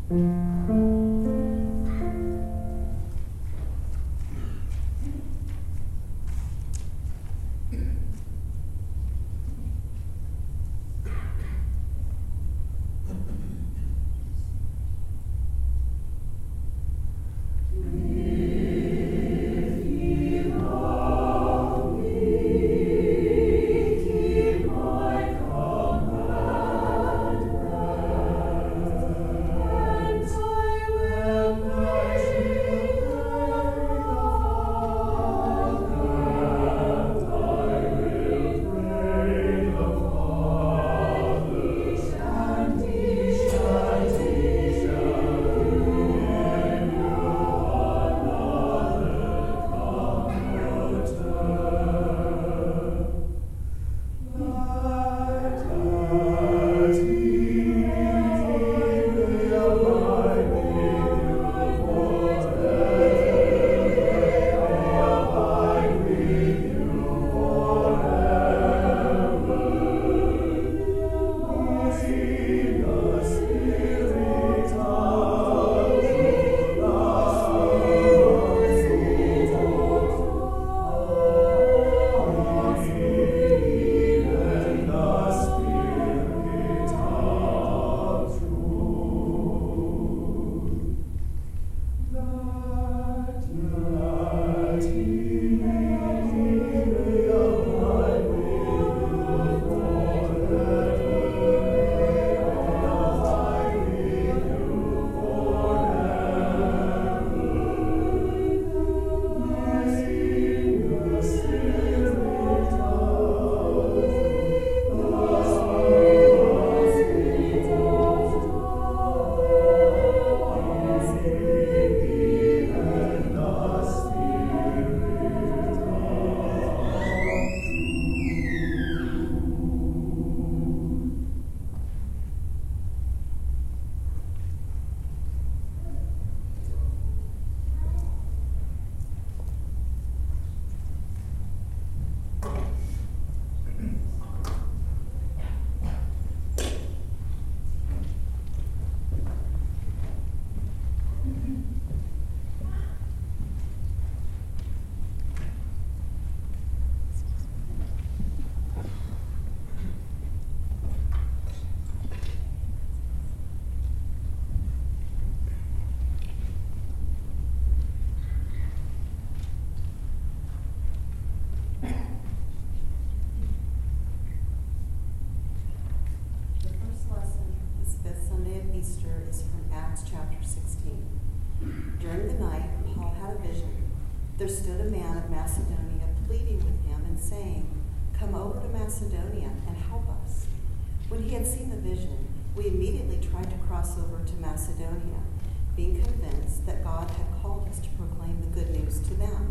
There stood a man of Macedonia pleading with him and saying, "Come over to Macedonia and help us." When he had seen the vision, we immediately tried to cross over to Macedonia, being convinced that God had called us to proclaim the good news to them.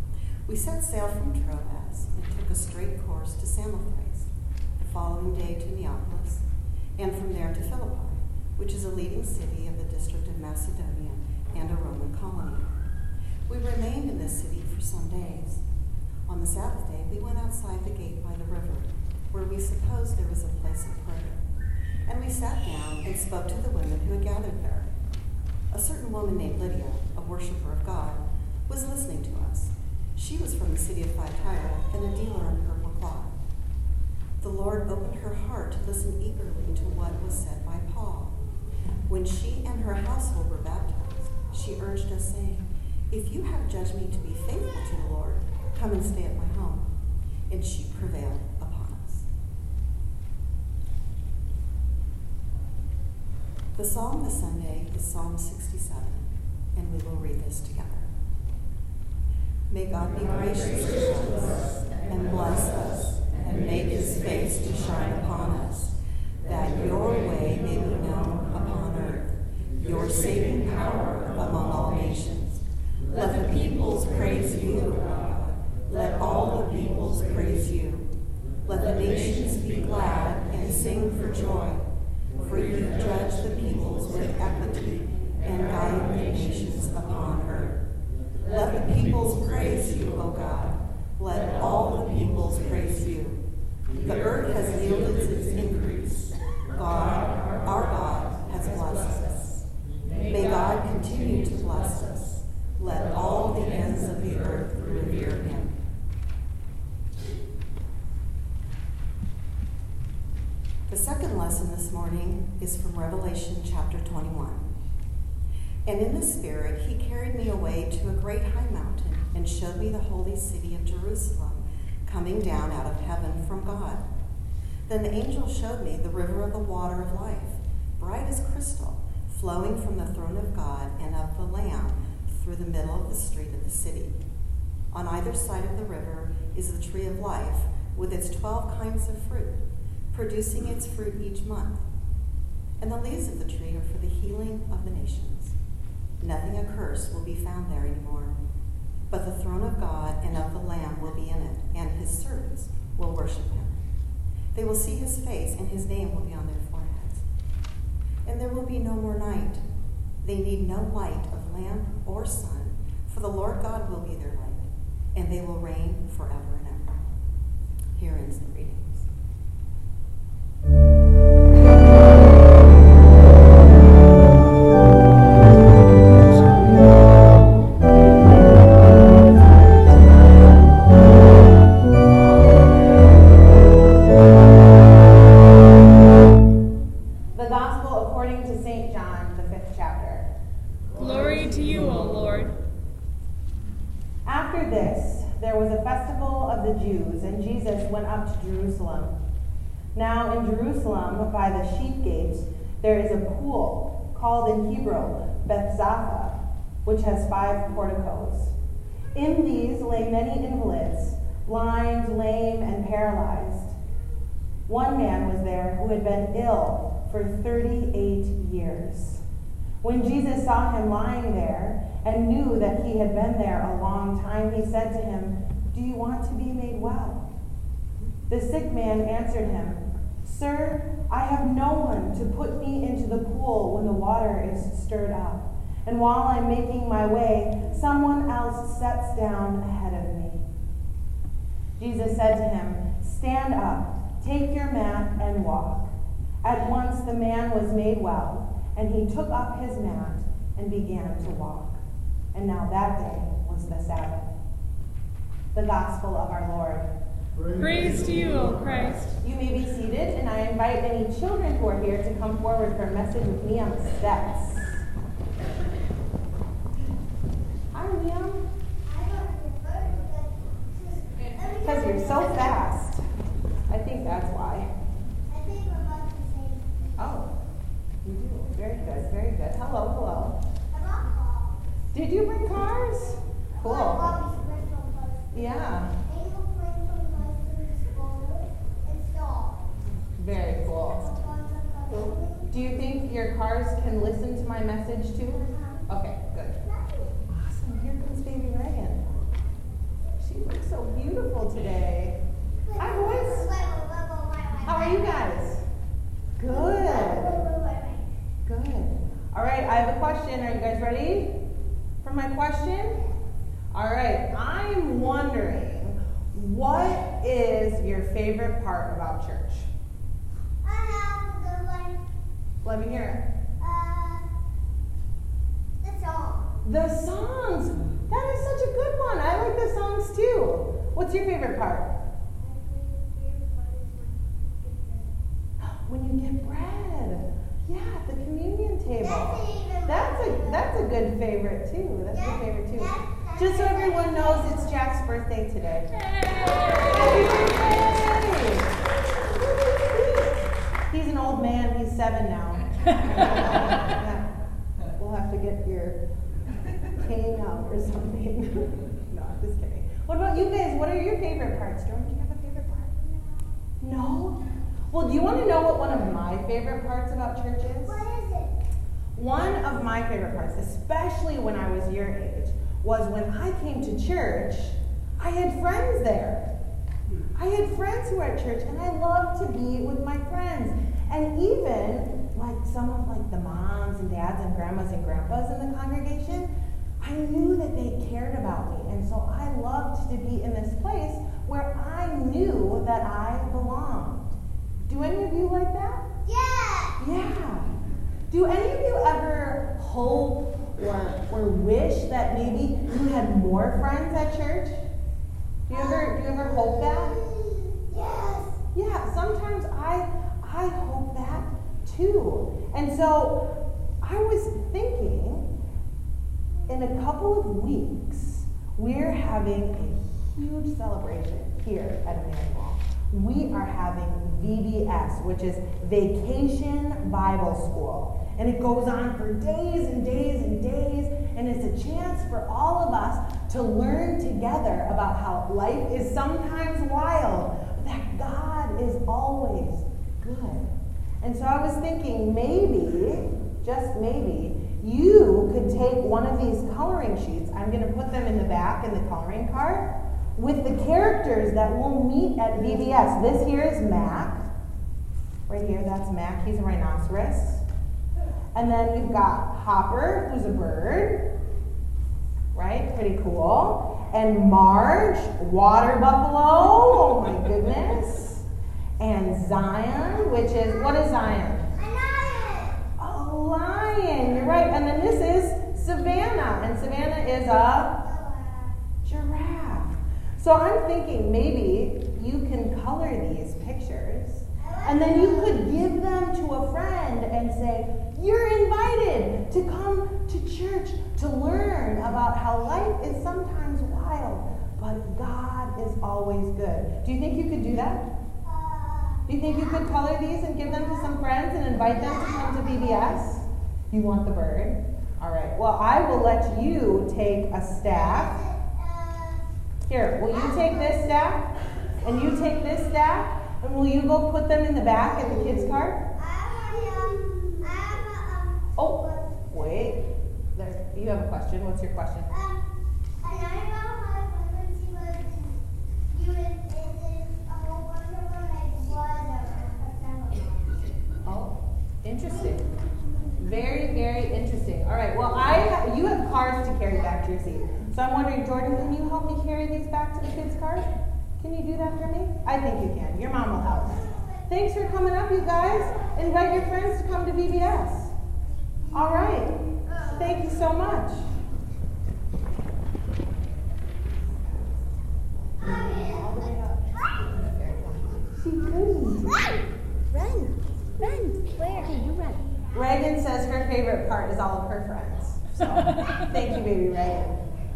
We set sail from Troas and took a straight course to Samothrace, the following day to Neapolis, and from there to Philippi, which is a leading city of the district of Macedonia and a Roman colony. We remained in this city for some days. On the Sabbath day, we went outside the gate by the river, where we supposed there was a place of prayer. And we sat down and spoke to the women who had gathered there. A certain woman named Lydia, a worshiper of God, was listening to us. She was from the city of Thyatira and a dealer in purple cloth. The Lord opened her heart to listen eagerly to what was said by Paul. When she and her household were baptized, she urged us, saying, "If you have judged me to be faithful to the Lord, come and stay at my home." And she prevailed upon us. The psalm this Sunday is Psalm 67, and we will read this together. May God be gracious to us and bless us and make his face to shine upon us, that your way may be known upon earth, your saving power among all nations. Let the peoples praise you, O God. Let all the peoples praise you. Let the nations be glad and sing for joy, for you judge the peoples with equity and guide the nations upon earth. Let the peoples praise you, O God. Let all the peoples praise you. The earth has yielded its increase. God, our God, has blessed us. The second lesson this morning is from Revelation chapter 21. And in the Spirit, he carried me away to a great high mountain and showed me the holy city of Jerusalem, coming down out of heaven from God. Then the angel showed me the river of the water of life, bright as crystal, flowing from the throne of God and of the Lamb through the middle of the street of the city. On either side of the river is the tree of life, with its 12 kinds of fruit, producing its fruit each month. And the leaves of the tree are for the healing of the nations. Nothing accursed will be found there anymore. But the throne of God and of the Lamb will be in it, and his servants will worship him. They will see his face, and his name will be on their foreheads. And there will be no more night. They need no light of lamp or sun, for the Lord God will be their light, and they will reign forever and ever. Here ends the readings. Now in Jerusalem, by the sheep gate, there is a pool called in Hebrew Bethzatha, which has 5 porticos. In these lay many invalids, blind, lame, and paralyzed. One man was there who had been ill for 38 years. When Jesus saw him lying there and knew that he had been there a long time, he said to him, "Do you want to be made well?" The sick man answered him, "Sir, I have no one to put me into the pool when the water is stirred up. And while I'm making my way, someone else steps down ahead of me." Jesus said to him, "Stand up, take your mat, and walk." At once the man was made well, and he took up his mat and began to walk. And now that day was the Sabbath. The Gospel of our Lord. Praise to you, O Christ. You may be seated, and I invite any children who are here to come forward for a message with me on the steps. Hi, Liam. Because you're so fast. I think that's why. Oh, you do. Very good, very good. Hello, hello. Did you bring cars? Cool. Yeah. Very cool. Do you think your cars can listen to my message too? Okay, good. Awesome. Here comes baby Reagan. She looks so beautiful today. Hi, boys. How are you guys? Good. Good. All right, I have a question. Are you guys ready for my question? All right, I'm wondering, what is your favorite part about church? Let me hear it. The song. The songs. That is such a good one. I like the songs too. What's your favorite part? When you get bread. Yeah, at the communion table. That's a good favorite too. That's my favorite too. Just so everyone knows, it's Jack's birthday today. Happy birthday! He's an old man. He's 7 now. Yeah. We'll have to get your cane out or something. No, I'm just kidding. What about you guys? What are your favorite parts? Jordan, do you have a favorite part? No? Well, do you want to know what one of my favorite parts about church is? What is it? One of my favorite parts, especially when I was your age, was when I came to church, I had friends there. I had friends who were at church, and I loved to be with my friends. And even like some of the moms and dads and grandmas and grandpas in the congregation, I knew that they cared about me. And so I loved to be in this place where I knew that I belonged. Do any of you like that? Yeah. Yeah. Do any of you ever hope or wish that maybe you had more friends at church? Do you ever hope that? Yes. Yeah, sometimes I too. And so I was thinking, in a couple of weeks, we're having a huge celebration here at Emmanuel. We are having VBS, which is Vacation Bible School. And it goes on for days and days and days, and it's a chance for all of us to learn together about how life is sometimes wild, but that God is always good. And so I was thinking maybe, just maybe, you could take one of these coloring sheets. I'm going to put them in the back in the coloring cart with the characters that we'll meet at VBS. This here is Mac. Right here, that's Mac. He's a rhinoceros. And then we've got Hopper, who's a bird. Right? Pretty cool. And Marge, water buffalo. Oh my goodness. And Zion, which is, what is Zion? A lion. You're right. And then this is Savannah. And Savannah is a giraffe. So I'm thinking maybe you can color these pictures. And then you could give them to a friend and say, you're invited to come to church to learn about how life is sometimes wild, but God is always good. Do you think you could do that? Do you think you could color these and give them to some friends and invite them to come to VBS? You want the bird? All right. Well, I will let you take a staff. Here, will you take this staff? And you take this staff? And will you go put them in the back in the kids' cart? Oh, wait. There, you have a question. What's your question? Oh, interesting. Very, very interesting. All right. Well, you have cards to carry back to your seat. So I'm wondering, Jordan, can you help me carry these back to the kids' cart? Can you do that for me? I think you can. Your mom will help. Thanks for coming up, you guys. Invite your friends to come to VBS. All right. Thank you so much. All the way up. She couldn't. Run. Where? Okay, you run. Reagan says her favorite part is all of her friends. So, thank you, baby Reagan.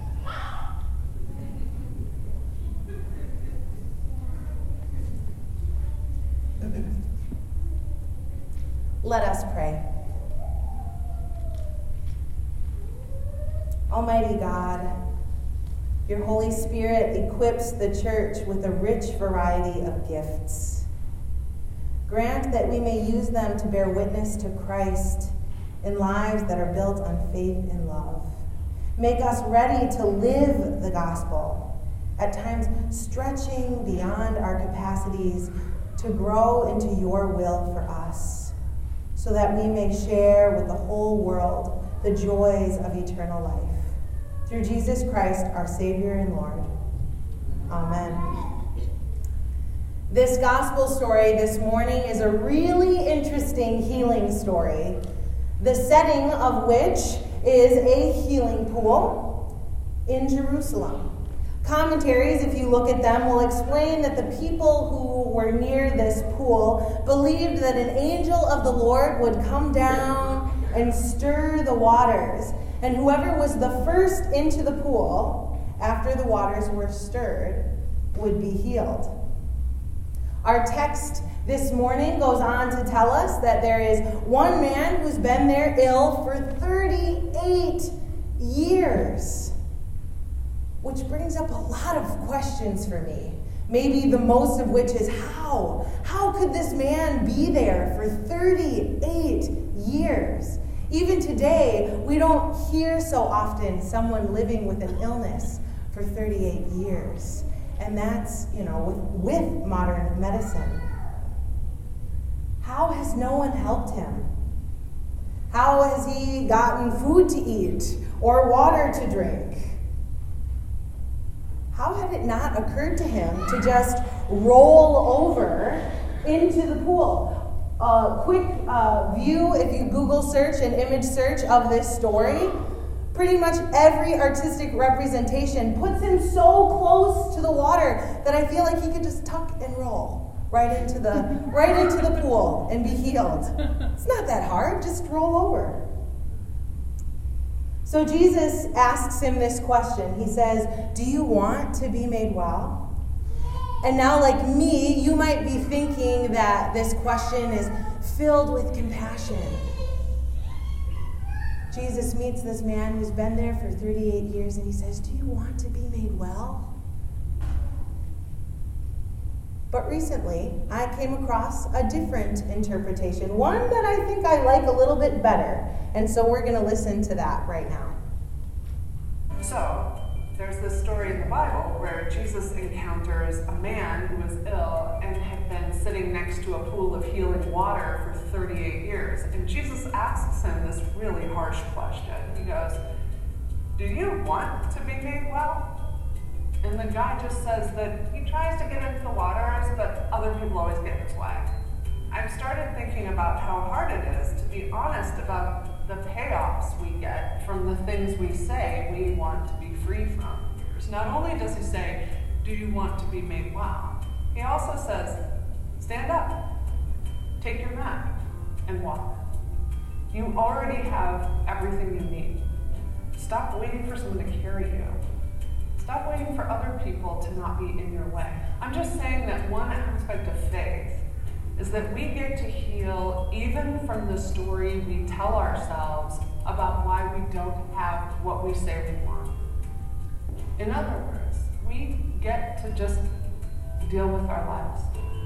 Let us pray. Almighty God, your Holy Spirit equips the church with a rich variety of gifts. Grant that we may use them to bear witness to Christ in lives that are built on faith and love. Make us ready to live the gospel, at times stretching beyond our capacities to grow into your will for us, so that we may share with the whole world the joys of eternal life. Through Jesus Christ, our Savior and Lord. Amen. This gospel story this morning is a really interesting healing story, the setting of which is a healing pool in Jerusalem. Commentaries, if you look at them, will explain that the people who were near this pool believed that an angel of the Lord would come down and stir the waters, and whoever was the first into the pool after the waters were stirred would be healed. Our text this morning goes on to tell us that there is one man who's been there ill for 38 years. Which brings up a lot of questions for me. Maybe the most of which is how? How could this man be there for 38 years? Even today, we don't hear so often someone living with an illness for 38 years. And that's, with modern medicine. How has no one helped him? How has he gotten food to eat or water to drink? How had it not occurred to him to just roll over into the pool? Quick view, if you Google search and image search of this story, pretty much every artistic representation puts him so close to the water that I feel like he could just tuck and roll right into the pool and be healed. It's not that hard. Just roll over. So Jesus asks him this question. He says, do you want to be made well? And now, like me, you might be thinking that this question is filled with compassion. Jesus meets this man who's been there for 38 years, and he says, do you want to be made well? But recently, I came across a different interpretation, one that I think I like a little bit better. And so we're going to listen to that right now. So, there's this story in the Bible where Jesus encounters a man who was ill and had been sitting next to a pool of healing water for 38 years. And Jesus asks him this really harsh question. He goes, do you want to be made well? And the guy just says that he tries to get into the waters, but other people always get in his way. I've started thinking about how hard it is to be honest about the payoffs we get from the things we say we want to be free from. Not only does he say, do you want to be made well? He also says, stand up, take your mat, and walk. You already have everything you need. Stop waiting for someone to carry you. Stop waiting for other people to not be in your way. I'm just saying that one aspect of faith is that we get to heal even from the story we tell ourselves about why we don't have what we say we want. In other words, we get to just deal with our lives.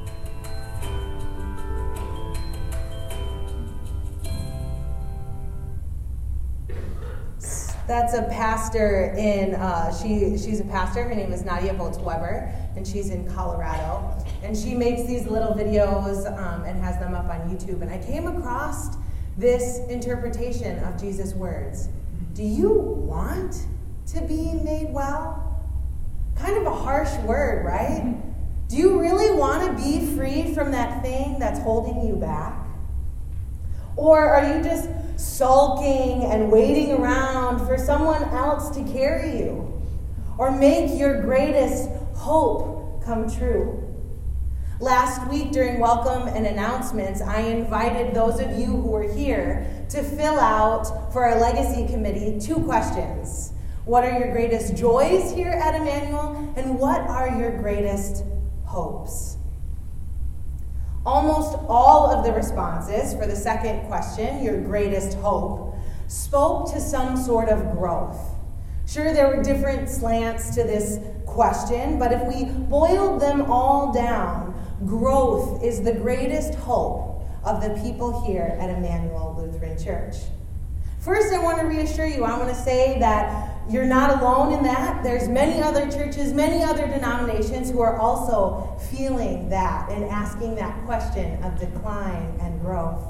That's a pastor in, she's a pastor, her name is Nadia Holtz-Weber, and she's in Colorado. And she makes these little videos and has them up on YouTube. And I came across this interpretation of Jesus' words. Do you want to be made well? Kind of a harsh word, right? Do you really want to be free from that thing that's holding you back? Or are you just sulking and waiting around for someone else to carry you or make your greatest hope come true? Last week during Welcome and Announcements, I invited those of you who were here to fill out for our Legacy Committee 2 questions. What are your greatest joys here at Emmanuel, and what are your greatest hopes? Almost all of the responses for the second question, your greatest hope, spoke to some sort of growth. Sure, there were different slants to this question, but if we boiled them all down, growth is the greatest hope of the people here at Emmanuel Lutheran Church. First, I want to reassure you, I want to say that you're not alone in that. There's many other churches, many other denominations who are also feeling that and asking that question of decline and growth.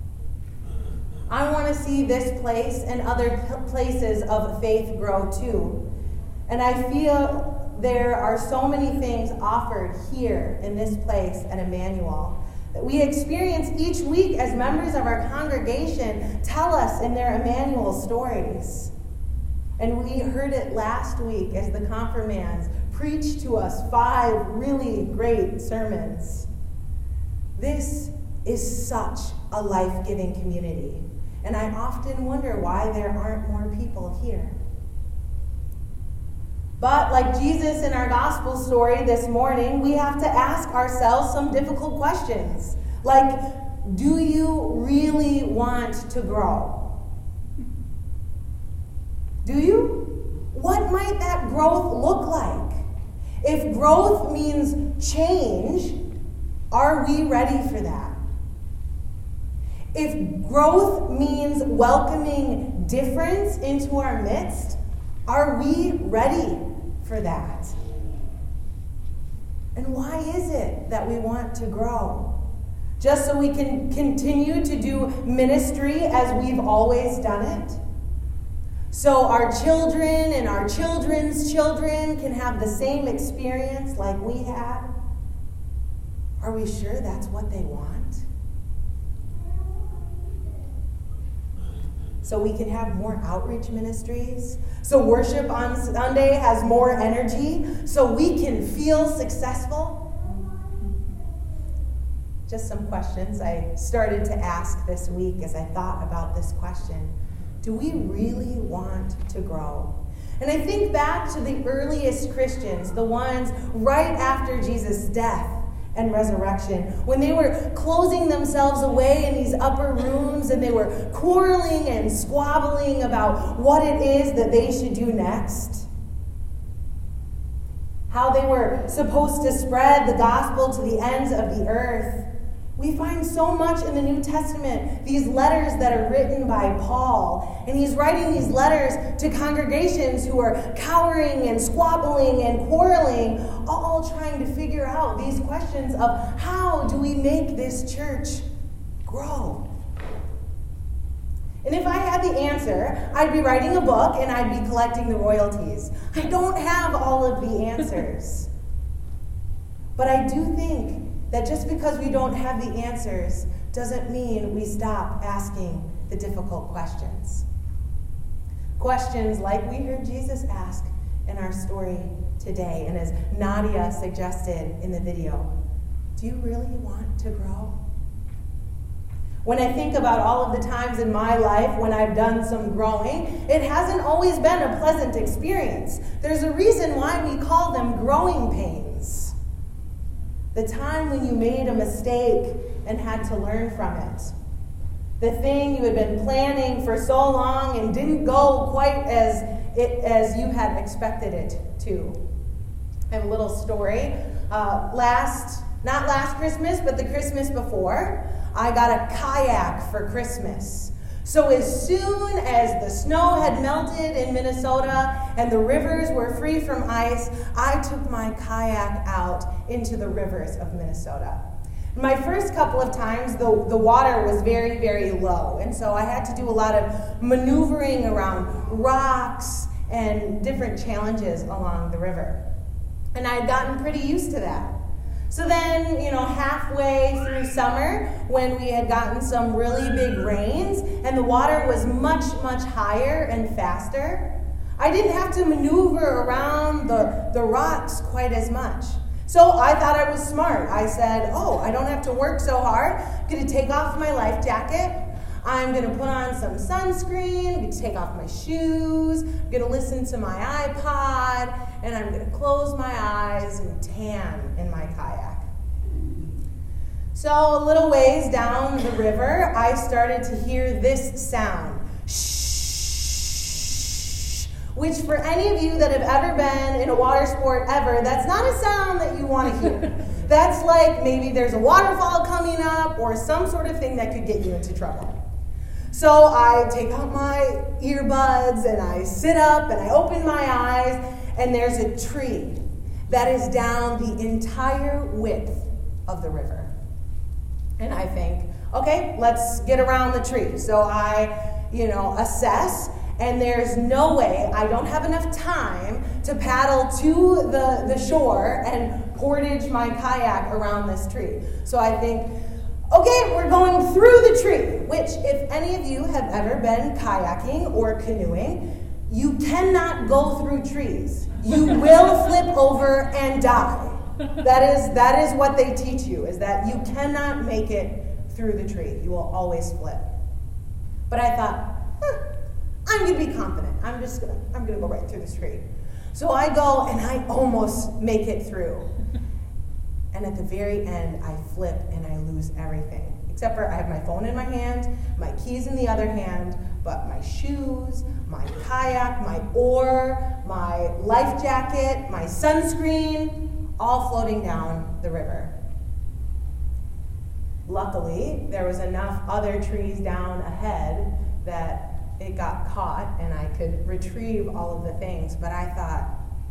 I want to see this place and other places of faith grow too. And I feel there are so many things offered here in this place at Emmanuel that we experience each week as members of our congregation tell us in their Emmanuel stories. And we heard it last week as the confirmands preached to us 5 really great sermons. This is such a life-giving community, and I often wonder why there aren't more people here. But like Jesus in our gospel story this morning, we have to ask ourselves some difficult questions. Like, do you really want to grow? Do you? What might that growth look like? If growth means change, are we ready for that? If growth means welcoming difference into our midst, are we ready for that? And why is it that we want to grow? Just so we can continue to do ministry as we've always done it? So our children and our children's children can have the same experience like we had? Are we sure that's what they want? So we can have more outreach ministries? So worship on Sunday has more energy? So we can feel successful? just some questions I started to ask this week as I thought about this question. Do we really want to grow? And I think back to the earliest Christians, the ones right after Jesus' death and resurrection, when they were closing themselves away in these upper rooms and they were quarreling and squabbling about what it is that they should do next. How they were supposed to spread the gospel to the ends of the earth. We find so much in the New Testament, these letters that are written by Paul. And he's writing these letters to congregations who are cowering and squabbling and quarreling, all trying to figure out these questions of how do we make this church grow? And if I had the answer, I'd be writing a book and I'd be collecting the royalties. I don't have all of the answers. But I do think that just because we don't have the answers doesn't mean we stop asking the difficult questions. Questions like we heard Jesus ask in our story today, and as Nadia suggested in the video, do you really want to grow? When I think about all of the times in my life when I've done some growing, it hasn't always been a pleasant experience. There's a reason why we call them growing pains. The time when you made a mistake and had to learn from it. The thing you had been planning for so long and didn't go quite as you had expected it to. I have a little story. Not last Christmas, but the Christmas before, I got a kayak for Christmas. So as soon as the snow had melted in Minnesota and the rivers were free from ice, I took my kayak out into the rivers of Minnesota. My first couple of times, the water was very, very low, and so I had to do a lot of maneuvering around rocks and different challenges along the river. And I had gotten pretty used to that. So then, halfway through summer, when we had gotten some really big rains and the water was much, much higher and faster, I didn't have to maneuver around the rocks quite as much. So I thought I was smart. I said, I don't have to work so hard. I'm going to take off my life jacket. I'm going to put on some sunscreen. I'm going to take off my shoes. I'm going to listen to my iPod. And I'm going to close my eyes and tan in my kayak. So a little ways down the river, I started to hear this sound. Shh. Which for any of you that have ever been in a water sport ever, that's not a sound that you want to hear. That's like maybe there's a waterfall coming up or some sort of thing that could get you into trouble. So I take out my earbuds and I sit up and I open my eyes. And there's a tree that is down the entire width of the river. And I think, okay, let's get around the tree. So I, assess, and there's no way, I don't have enough time to paddle to the shore and portage my kayak around this tree. So I think, okay, we're going through the tree, which if any of you have ever been kayaking or canoeing, you cannot go through trees. You will flip over and die. That is what they teach you, is that you cannot make it through the tree. You will always flip. But I thought, I'm going to be confident. I'm going to go right through this tree. So I go and I almost make it through. And at the very end, I flip and I lose everything. Except for I have my phone in my hand, my keys in the other hand, but my shoes, my kayak, my oar, my life jacket, my sunscreen, all floating down the river. Luckily, there was enough other trees down ahead that it got caught and I could retrieve all of the things. But I thought,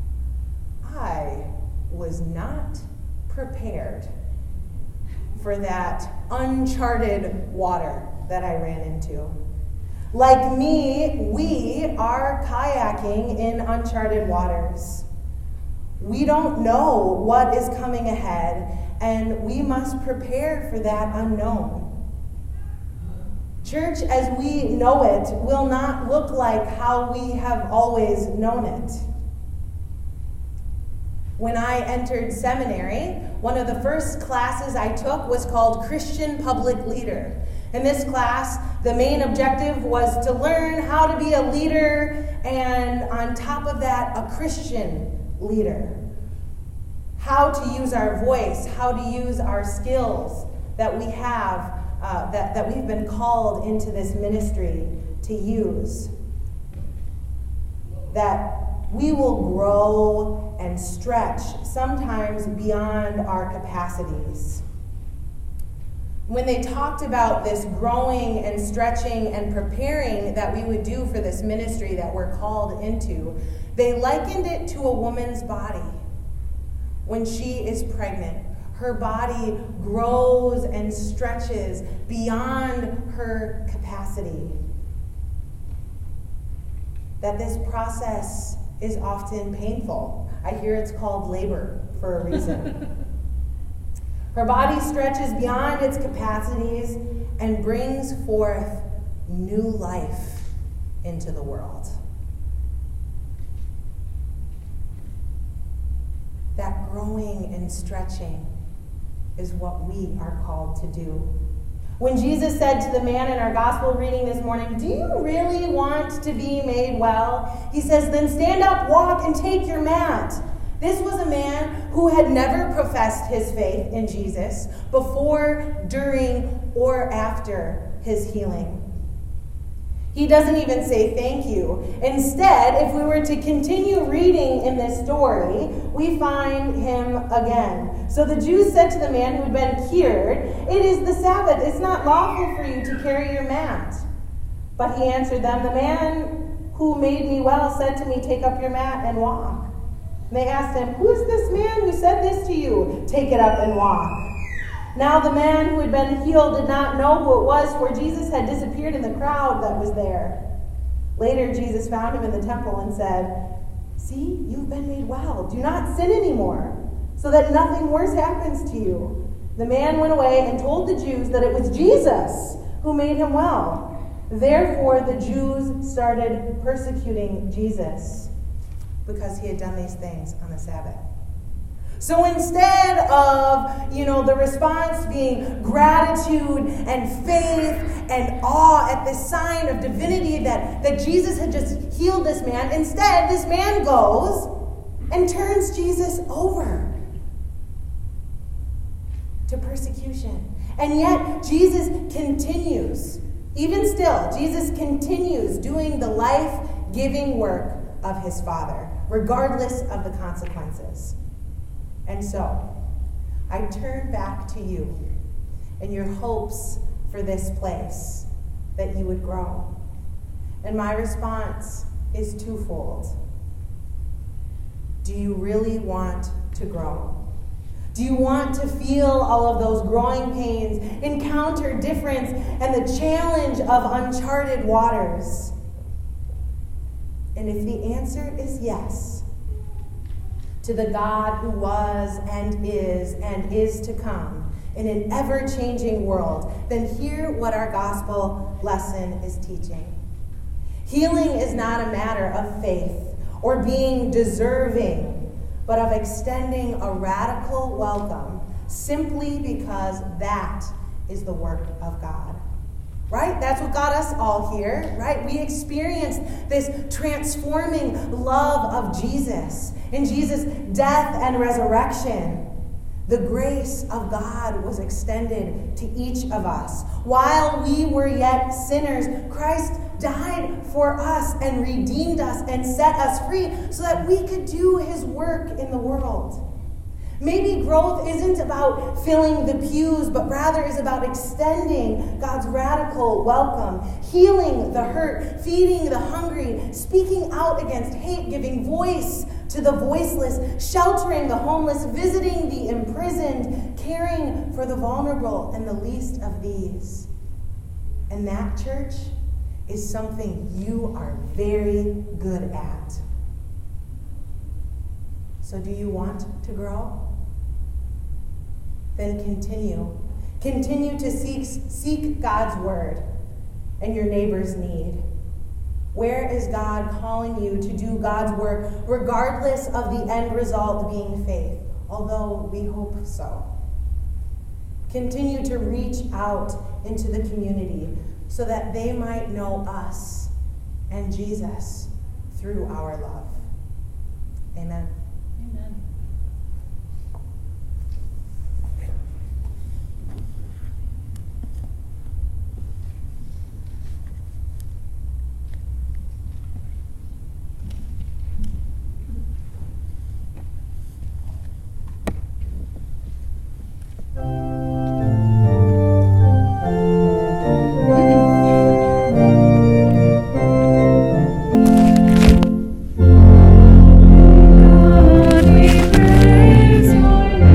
I was not prepared for that uncharted water that I ran into. Like me, we are kayaking in uncharted waters. We don't know what is coming ahead, and we must prepare for that unknown. Church, as we know it, will not look like how we have always known it. When I entered seminary, one of the first classes I took was called Christian Public Leader. In this class, the main objective was to learn how to be a leader, and on top of that, a Christian leader. How to use our voice, how to use our skills that we have, that we've been called into this ministry to use. That we will grow and stretch, sometimes beyond our capacities. When they talked about this growing and stretching and preparing that we would do for this ministry that we're called into, they likened it to a woman's body. When she is pregnant, her body grows and stretches beyond her capacity. That this process is often painful. I hear it's called labor for a reason. Her body stretches beyond its capacities and brings forth new life into the world. That growing and stretching is what we are called to do. When Jesus said to the man in our gospel reading this morning, "Do you really want to be made well?" He says, "Then stand up, walk, and take your mat." This was a man who had never professed his faith in Jesus before, during, or after his healing. He doesn't even say thank you. Instead, if we were to continue reading in this story, we find him again. So the Jews said to the man who had been cured, "It is the Sabbath. It's not lawful for you to carry your mat." But he answered them, "The man who made me well said to me, 'Take up your mat and walk.'" And they asked him, "Who is this man who said this to you? Take it up and walk." Now the man who had been healed did not know who it was, for Jesus had disappeared in the crowd that was there. Later Jesus found him in the temple and said, "See, you've been made well. Do not sin anymore, so that nothing worse happens to you." The man went away and told the Jews that it was Jesus who made him well. Therefore the Jews started persecuting Jesus because he had done these things on the Sabbath. So instead of, the response being gratitude and faith and awe at this sign of divinity that Jesus had just healed this man, instead this man goes and turns Jesus over to persecution. And yet Jesus continues, even still, Jesus continues doing the life-giving work of his Father, regardless of the consequences. And so, I turn back to you and your hopes for this place, that you would grow. And my response is twofold. Do you really want to grow? Do you want to feel all of those growing pains, encounter difference, and the challenge of uncharted waters? And if the answer is yes, to the God who was and is to come in an ever-changing world, then hear what our gospel lesson is teaching. Healing is not a matter of faith or being deserving, but of extending a radical welcome simply because that is the work of God. Right? That's what got us all here, right? We experienced this transforming love of Jesus in Jesus' death and resurrection. The grace of God was extended to each of us. While we were yet sinners, Christ died for us and redeemed us and set us free so that we could do his work in the world. Maybe growth isn't about filling the pews, but rather is about extending God's radical welcome, healing the hurt, feeding the hungry, speaking out against hate, giving voice to the voiceless, sheltering the homeless, visiting the imprisoned, caring for the vulnerable and the least of these. And that, church, is something you are very good at. So do you want to grow? Then continue. Continue to seek God's word and your neighbor's need. Where is God calling you to do God's work, regardless of the end result being faith? Although we hope so. Continue to reach out into the community so that they might know us and Jesus through our love. Amen.